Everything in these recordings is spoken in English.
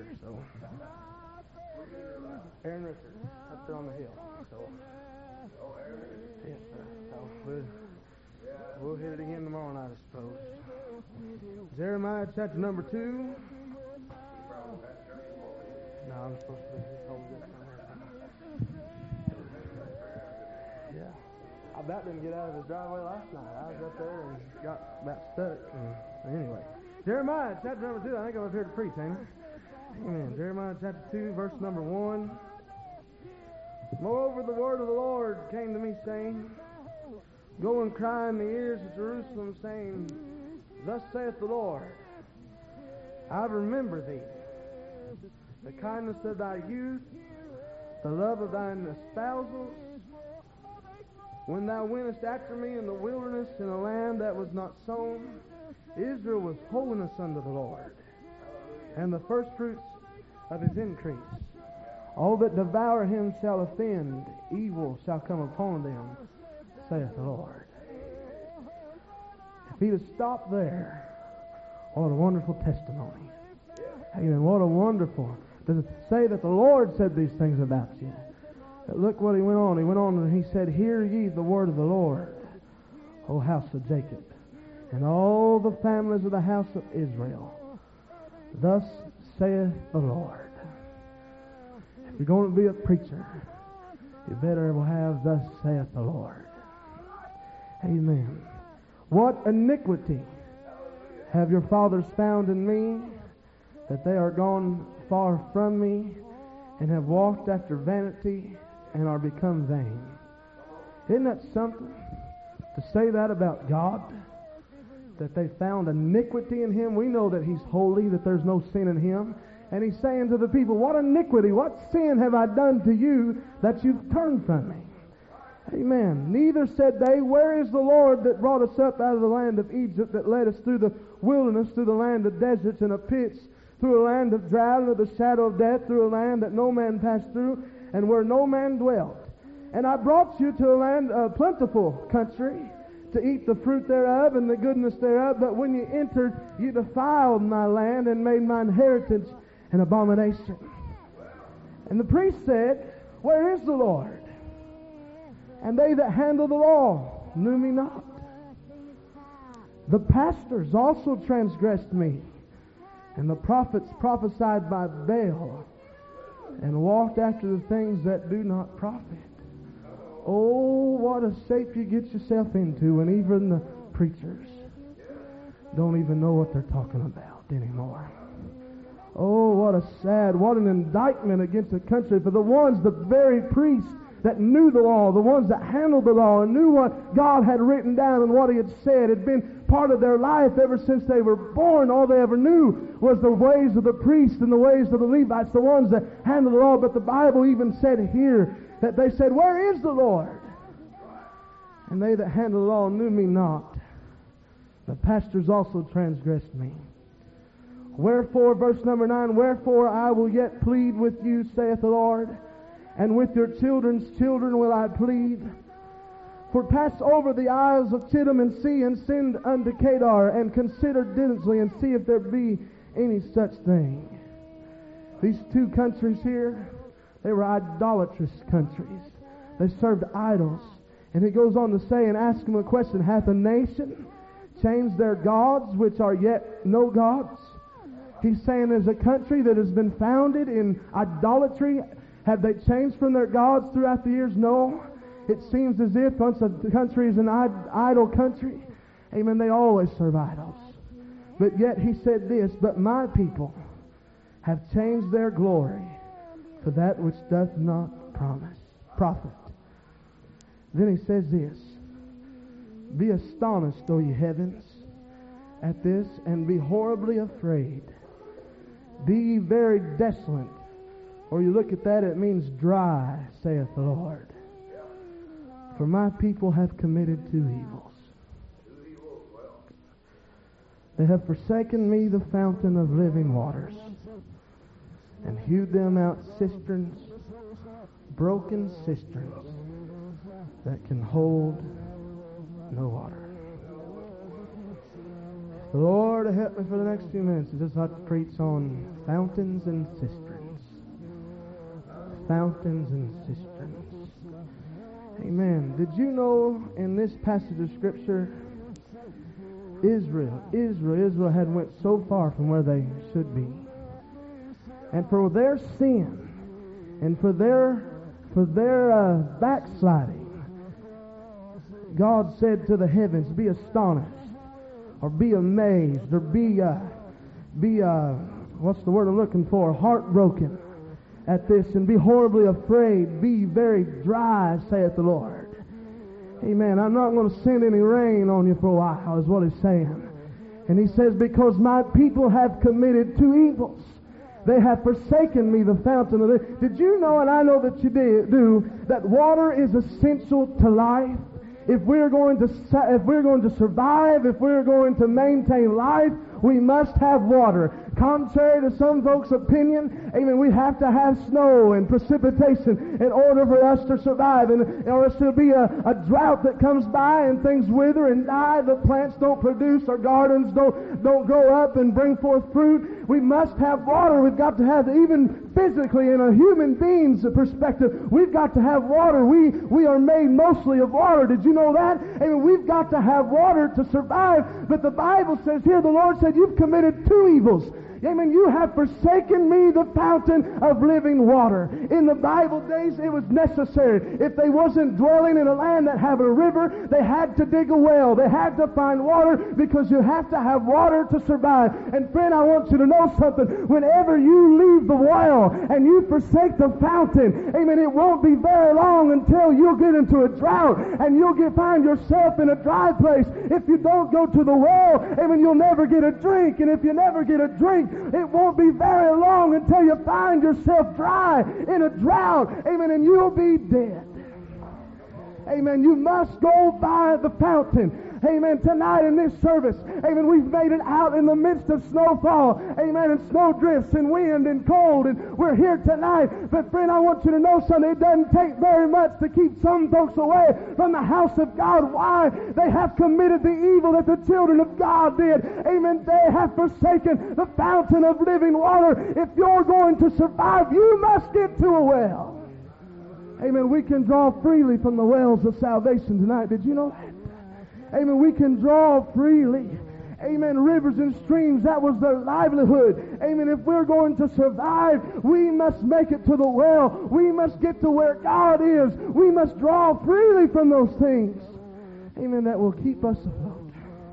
here. So Aaron Richards up there on the hill. So yes, sir. So we'll hit it again tomorrow night, I suppose. Jeremiah chapter number 2. No, I'm supposed to be holding this somewhere. Yeah. I about didn't get out of his driveway last night. I was up there and got about stuck. Anyway. Jeremiah chapter number 2. I think I'm up here to preach, ain't I? Amen. Jeremiah chapter 2, verse number 1. Moreover, the word of the Lord came to me, saying, Go and cry in the ears of Jerusalem, saying, Thus saith the Lord, I remember thee, the kindness of thy youth, the love of thine espousals, when thou wentest after me in the wilderness, in a land that was not sown. Israel was holiness unto the Lord, and the firstfruits of his increase. All that devour him shall offend, evil shall come upon them, saith the Lord. If he'd have stopped there, what a wonderful testimony. Amen. What a wonderful. Does it say that the Lord said these things about you? But look what he went on. He went on and he said, Hear ye the word of the Lord, O house of Jacob, and all the families of the house of Israel. Thus saith the Lord. If you're going to be a preacher, you better will have Thus saith the Lord. Amen. What iniquity have your fathers found in me, that they are gone far from me, and have walked after vanity, and are become vain. Isn't that something to say that about God? That they found iniquity in him. We know that he's holy, that there's no sin in him. And he's saying to the people, what iniquity, what sin have I done to you that you've turned from me? Amen. Neither said they, Where is the Lord that brought us up out of the land of Egypt, that led us through the wilderness, through the land of deserts and of pits, through a land of drought and of the shadow of death, through a land that no man passed through, and where no man dwelt. And I brought you to a land, a plentiful country, to eat the fruit thereof and the goodness thereof. But when you entered, you defiled my land and made mine heritage an abomination. And the priest said, Where is the Lord? And they that handle the law knew me not. The pastors also transgressed me, and the prophets prophesied by Baal, and walked after the things that do not profit. Oh, what a shape you get yourself into when even the preachers don't even know what they're talking about anymore. Oh, what an indictment against the country for the ones, the very priests that knew the law, the ones that handled the law and knew what God had written down and what he had said, had been part of their life ever since they were born. All they ever knew was the ways of the priests and the ways of the Levites, the ones that handled the law. But the Bible even said here that they said, Where is the Lord? And they that handle the law knew me not. The pastors also transgressed me. Wherefore, verse number 9, Wherefore I will yet plead with you, saith the Lord, and with your children's children will I plead. For pass over the isles of Chittim and see, and send unto Kedar, and consider diligently, and see if there be any such thing. These two countries here, they were idolatrous countries. They served idols. And he goes on to say and ask him a question, Hath a nation changed their gods, which are yet no gods? He's saying there's a country that has been founded in idolatry. Have they changed from their gods throughout the years? No. It seems as if once a country is an idol country, amen, they always serve idols. But yet he said this, But my people have changed their glory for that which doth not profit. Then he says this, Be astonished, O ye heavens, at this, and be horribly afraid. Be ye very desolate. Or you look at that, it means dry, saith the Lord. For my people have committed two evils. They have forsaken me, the fountain of living waters, and hewed them out cisterns, broken cisterns, that can hold no water. If Lord, help me for the next few minutes. I just like to preach on fountains and cisterns. Fountains and cisterns. Amen. Did you know in this passage of Scripture, Israel had went so far from where they should be. And for their sin and for their backsliding, God said to the heavens, be astonished, or be amazed, or be what's the word I'm looking for? Heartbroken at this, and be horribly afraid, be very dry, saith the Lord. Amen. I'm not going to send any rain on you for a while, is what he's saying. And he says, because my people have committed two evils. They have forsaken me, the fountain of life. Did you know, and I know that you do, that water is essential to life? If we're going to survive, if we're going to maintain life, we must have water. Contrary to some folks' opinion, amen, we have to have snow and precipitation in order for us to survive. And or else there'll be a drought that comes by and things wither and die. The plants don't produce, our gardens don't grow up and bring forth fruit. We must have water. We've got to have, even physically in a human being's perspective, we've got to have water. We are made mostly of water. Did you know that? Amen. We've got to have water to survive. But the Bible says here, the Lord said, you've committed two evils. Amen. You have forsaken me, the fountain of living water. In the Bible days, it was necessary. If they wasn't dwelling in a land that had a river, they had to dig a well. They had to find water, because you have to have water to survive. And friend, I want you to know something. Whenever you leave the well and you forsake the fountain, amen, it won't be very long until you'll get into a drought and you'll find yourself in a dry place. If you don't go to the well, amen, you'll never get a drink. And if you never get a drink, it won't be very long until you find yourself dry in a drought. Amen. And you'll be dead. Amen. You must go by the fountain. Amen. Tonight in this service, amen, we've made it out in the midst of snowfall, amen, and snow drifts and wind and cold, and we're here tonight. But friend, I want you to know something. It doesn't take very much to keep some folks away from the house of God. Why? They have committed the evil that the children of God did. Amen. They have forsaken the fountain of living water. If you're going to survive, you must get to a well. Amen. We can draw freely from the wells of salvation tonight. Did you know that? Amen. We can draw freely. Amen. Rivers and streams, that was their livelihood. Amen. If we're going to survive, we must make it to the well. We must get to where God is. We must draw freely from those things. Amen. That will keep us afloat.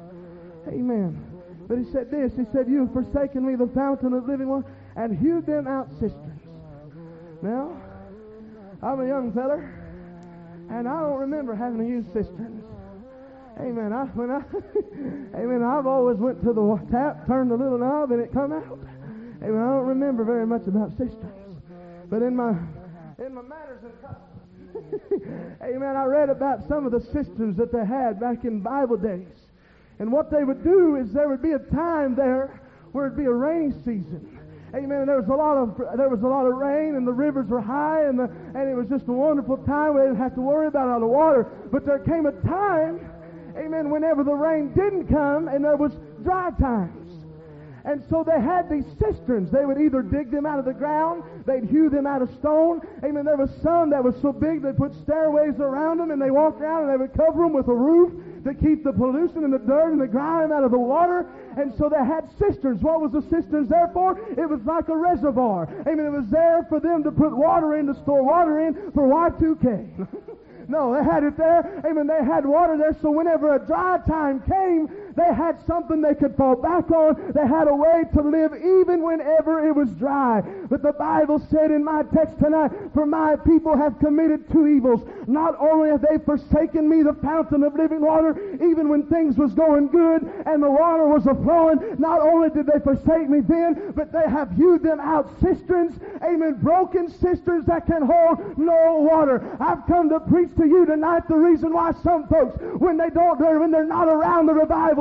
Amen. But he said this. He said, you have forsaken me, the fountain of living water, and hewed them out cisterns. Now, I'm a young feller, and I don't remember having to use cisterns. Amen. Amen. I've always went to the tap, turned the little knob, and it come out. Amen. I don't remember very much about cisterns, but in my manners and customs, amen, I read about some of the cisterns that they had back in Bible days, and what they would do is there would be a time there where it'd be a rainy season. Amen. And there was a lot of rain, and the rivers were high, and it was just a wonderful time. We didn't have to worry about all the water. But there came a time, amen, whenever the rain didn't come and there was dry times. And so they had these cisterns. They would either dig them out of the ground, they'd hew them out of stone. Amen. There was some that was so big they put stairways around them, and they walked around and they would cover them with a roof to keep the pollution and the dirt and the grime out of the water. And so they had cisterns. What was the cisterns there for? It was like a reservoir. Amen. It was there for them to put water in, to store water in for Y2K. No, they had it there. Amen. They had water there, so whenever a dry time came, they had something they could fall back on. They had a way to live even whenever it was dry. But the Bible said in my text tonight, for my people have committed two evils. Not only have they forsaken me, the fountain of living water, even when things was going good and the water was a-flowing, not only did they forsake me then, but they have hewed them out cisterns, amen, broken cisterns that can hold no water. I've come to preach to you tonight the reason why some folks, when they're not around the revival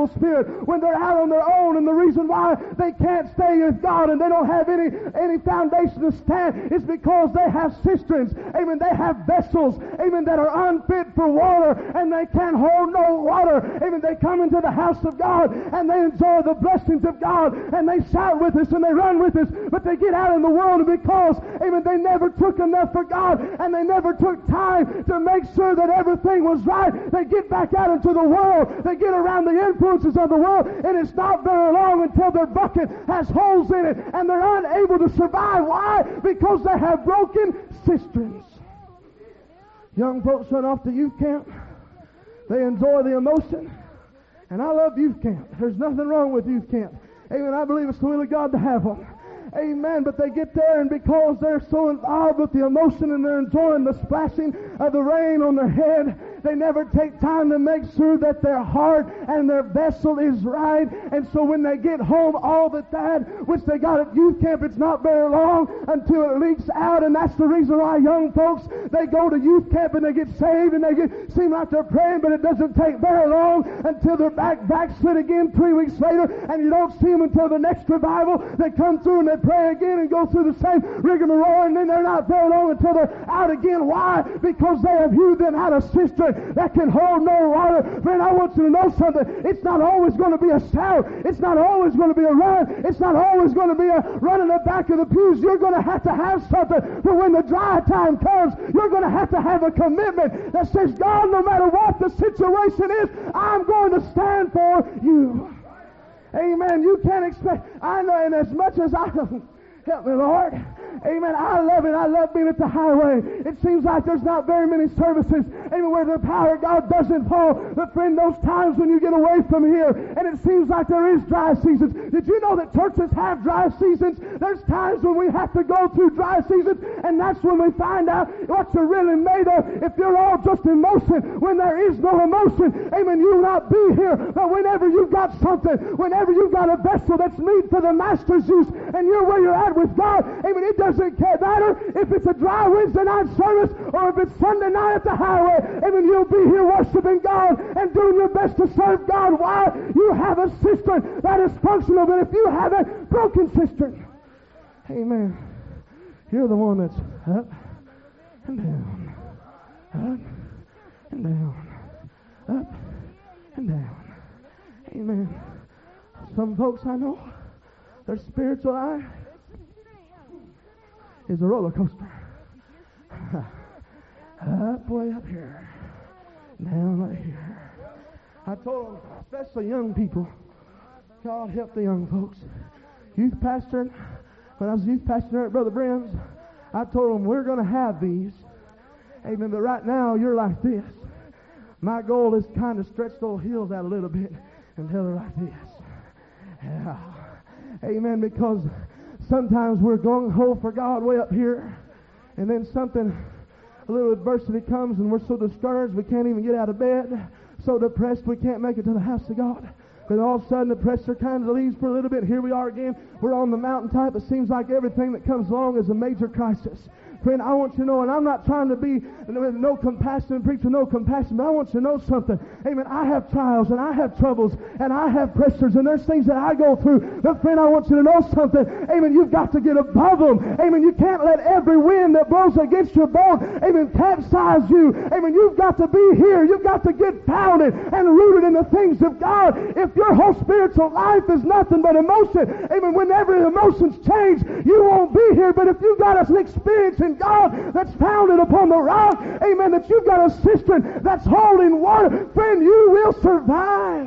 revival spirit when they're out on their own, and the reason why they can't stay with God and they don't have any foundation to stand is because they have cisterns, amen, they have vessels, amen, that are unfit for water, and they can't hold no water. Amen. They come into the house of God and they enjoy the blessings of God, and they shout with us and they run with us, but they get out in the world, and because, amen, they never took enough for God and they never took time to make sure that everything was right, they get back out into the world, they get around the influences of the world, and it's not very long until their bucket has holes in it and they're unable to survive. Why? Because they have broken cisterns. Young folks run off to youth camp. They enjoy the emotion. And I love youth camp. There's nothing wrong with youth camp. Amen. I believe it's the will of God to have them. Amen. But they get there, and because they're so involved with the emotion and they're enjoying the splashing of the rain on their head, they never take time to make sure that their heart and their vessel is right. And so when they get home, all that which they got at youth camp, it's not very long until it leaks out. And that's the reason why young folks, they go to youth camp and they get saved and seem like they're praying, but it doesn't take very long until they're backslid again 3 weeks later, and you don't see them until the next revival. They come through and they pray again and go through the same rigmarole, and then they're not very long until they're out again. Why? Because they have hewed them out of cistern that can hold no water. Friend, I want you to know something. It's not always going to be a shout. It's not always going to be a run. It's not always going to be a run in the back of the pews. You're going to have something. But when the dry time comes, you're going to have a commitment that says, God, no matter what the situation is, I'm going to stand for you. Amen. You can't expect, I know, and as much as I help me, Lord. Amen. I love it. I love being at the highway. It seems like there's not very many services, amen, where the power of God doesn't fall. But friend, those times when you get away from here and it seems like there is dry seasons. Did you know that churches have dry seasons? There's times when we have to go through dry seasons, and that's when we find out what you're really made of. If you're all just emotion, when there is no emotion, amen, you'll not be here. But whenever you've got something, whenever you've got a vessel that's meet for the master's use, and you're where you're at with God, amen, it doesn't matter if it's a dry Wednesday night service or if it's Sunday night at the highway. Amen, you'll be here worshiping God and doing your best to serve God. Why? You have a cistern that is functional, but if you have a broken cistern, amen, you're the one that's up and down, up and down, up and down. Amen. Some folks I know, their spiritual eye is a roller coaster. Up, way up here, down right here. I told them, especially young people, God help the young folks. Youth pastor, when I was youth pastor there at Brother Brim's, I told them, we're going to have these. Amen. But right now, you're like this. My goal is kind of stretch those heels out a little bit until they're like this. Yeah. Amen. Because sometimes we're gung-ho for God way up here, and then a little adversity comes, and we're so discouraged we can't even get out of bed, so depressed we can't make it to the house of God. Then all of a sudden the pressure kind of leaves for a little bit. Here we are again. We're on the mountaintop. It seems like everything that comes along is a major crisis. Friend, I want you to know, and I'm not trying to be with no compassion, preach with no compassion, but I want you to know something. Amen. I have trials, and I have troubles, and I have pressures, and there's things that I go through. But friend, I want you to know something. Amen. You've got to get above them. Amen. You can't let every wind that blows against your boat, amen, capsize you. Amen. You've got to be here. You've got to get founded and rooted in the things of God. If your whole spiritual life is nothing but emotion, amen, whenever emotions change, you won't be here. But if you've got an experience in God that's founded upon the rock, amen, that you've got a cistern that's holding water, friend, you will survive.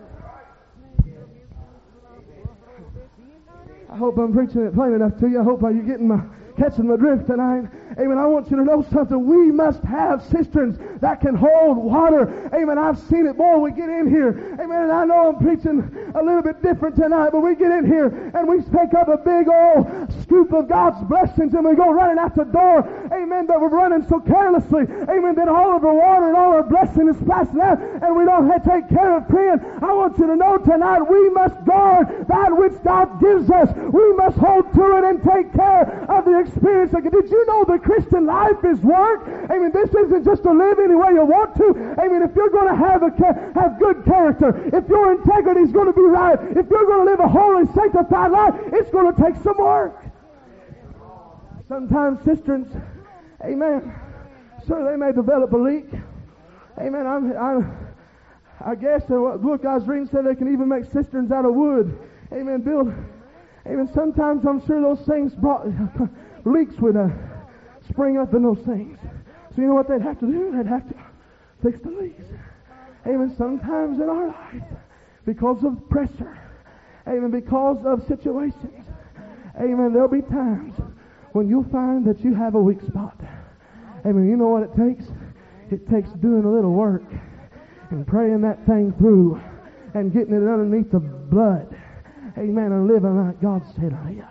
I hope I'm preaching it plain enough to you. I hope you're catching my drift tonight. Amen. I want you to know something. We must have cisterns that can hold water. Amen. I've seen it. Boy, we get in here. Amen. And I know I'm preaching a little bit different tonight, but we get in here and we pick up a big old scoop of God's blessings and we go running out the door, amen, but we're running so carelessly, amen, that all of our water and all our blessing is splashing out and we don't take care of praying. I want you to know tonight we must guard that which God gives us. We must hold to it and take care of the experience. Did you know the Christian life is work? Amen. This isn't just to live any way you want to. Amen. If you're going to have good character, if your integrity is going to be right, if you're going to live a holy, sanctified life, it's going to take some work. Sometimes cisterns, amen, sir, they may develop a leak. Amen. I guess the book I was reading said they can even make cisterns out of wood. Amen. Build. Amen. Sometimes I'm sure those things brought leaks would spring up in those things. So you know what they'd have to do? They'd have to fix the leaks. Amen. Sometimes in our life, because of pressure, amen, because of situations, amen, there'll be times when you'll find that you have a weak spot. Amen. You know what it takes? It takes doing a little work and praying that thing through and getting it underneath the blood. Amen. And living like God said live.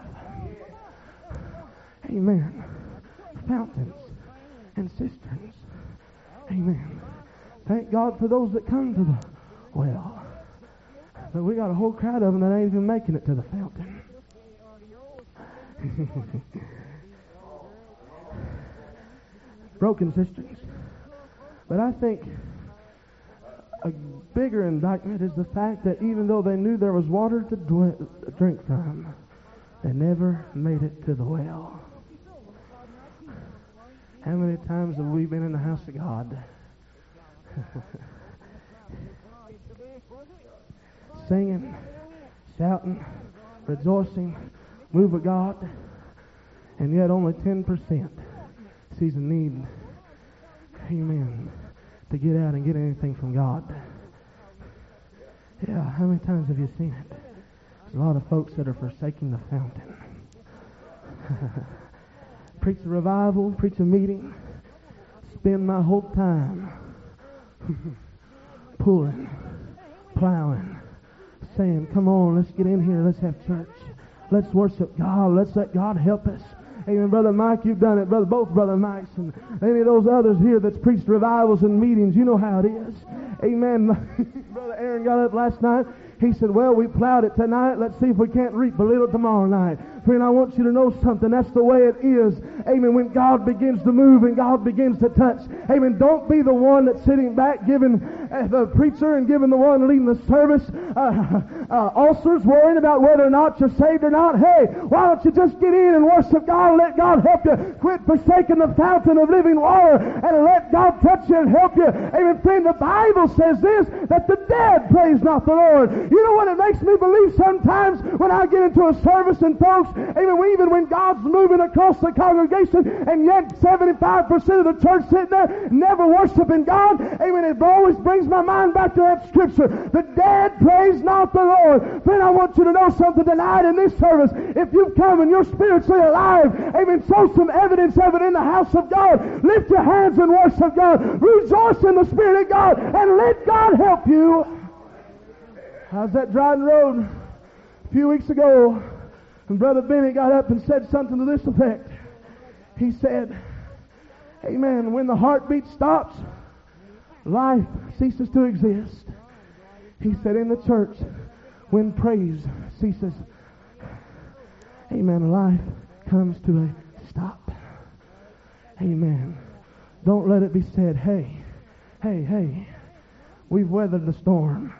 Amen. Fountains and cisterns. Amen. Thank God for those that come to the well. But we got a whole crowd of them that ain't even making it to the fountain. Broken cisterns. But I think a bigger indictment is the fact that even though they knew there was water to drink from, they never made it to the well. How many times have we been in the house of God singing, shouting, rejoicing, move of God, and yet only 10% sees a need, amen, to get out and get anything from God? Yeah, how many times have you seen it? There's a lot of folks that are forsaking the fountain. Preach a revival, preach a meeting, spend my whole time pulling, plowing, saying, come on, let's get in here, let's have church. Let's worship God. Let's let God help us. Amen. Brother Mike, you've done it. Both Brother Mikes and any of those others here that's preached revivals and meetings, you know how it is. Amen. Brother Aaron got up last night. He said, well, we plowed it tonight. Let's see if we can't reap a little tomorrow night. Friend, I want you to know something. That's the way it is. Amen. When God begins to move and God begins to touch. Amen. Don't be the one that's sitting back giving the preacher and giving the one leading the service ulcers, worrying about whether or not you're saved or not. Hey, why don't you just get in and worship God and let God help you? Quit forsaking the fountain of living water and let God touch you and help you. Amen. Friend, the Bible says this, that the dead praise not the Lord. You know what it makes me believe sometimes when I get into a service and folks, amen, even when God's moving across the congregation and yet 75% of the church sitting there never worshiping God, amen, it always brings my mind back to that scripture. The dead praise not the Lord. Friend, I want you to know something tonight in this service. If you've come and you're spiritually alive, amen, show some evidence of it in the house of God. Lift your hands and worship God. Rejoice in the Spirit of God and let God help you. I was at Dryden Road a few weeks ago, and Brother Benny got up and said something to this effect. He said, amen, when the heartbeat stops, life ceases to exist. He said, in the church, when praise ceases, amen, life comes to a stop. Amen. Don't let it be said, hey, we've weathered the storm.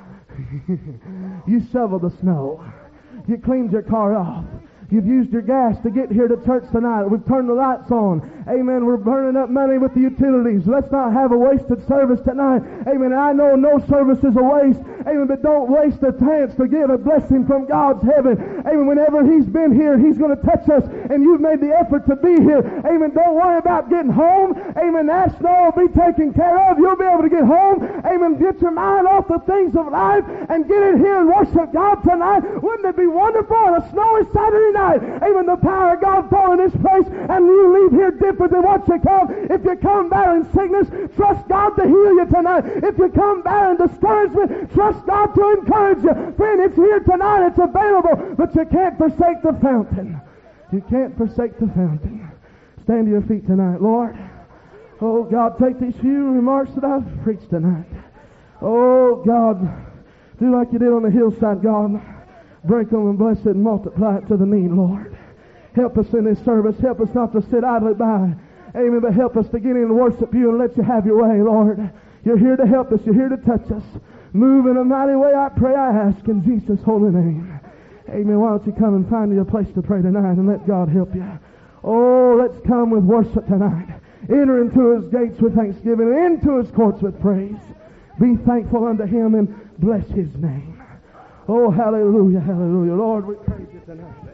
You shoveled the snow. You cleaned your car off. You've used your gas to get here to church tonight. We've turned the lights on. Amen. We're burning up money with the utilities. Let's not have a wasted service tonight. Amen. I know no service is a waste. Amen. But don't waste the chance to get a blessing from God's heaven. Amen. Whenever He's been here, He's going to touch us. And you've made the effort to be here. Amen. Don't worry about getting home. Amen. That snow will be taken care of. You'll be able to get home. Amen. Get your mind off the things of life and get in here and worship God tonight. Wouldn't it be wonderful on a snowy Saturday night? Amen. The power of God fall in this place and you leave here different than what you come. If you come bearing sickness, trust God to heal you tonight. If you come bearing discouragement, trust God to encourage you. Friend, it's here tonight. It's available, but you can't forsake the fountain. You can't forsake the fountain. Stand to your feet tonight, Lord. Oh, God, take these few remarks that I've preached tonight. Oh, God, do like you did on the hillside, God. Break them and bless it and multiply it to the need, Lord. Help us in this service. Help us not to sit idly by. Amen. But help us to get in and worship you and let you have your way, Lord. You're here to help us. You're here to touch us. Move in a mighty way, I pray, I ask, in Jesus' holy name. Amen. Why don't you come and find you a place to pray tonight and let God help you. Oh, let's come with worship tonight. Enter into His gates with thanksgiving and into His courts with praise. Be thankful unto Him and bless His name. Oh, hallelujah, hallelujah. Lord, we praise you tonight.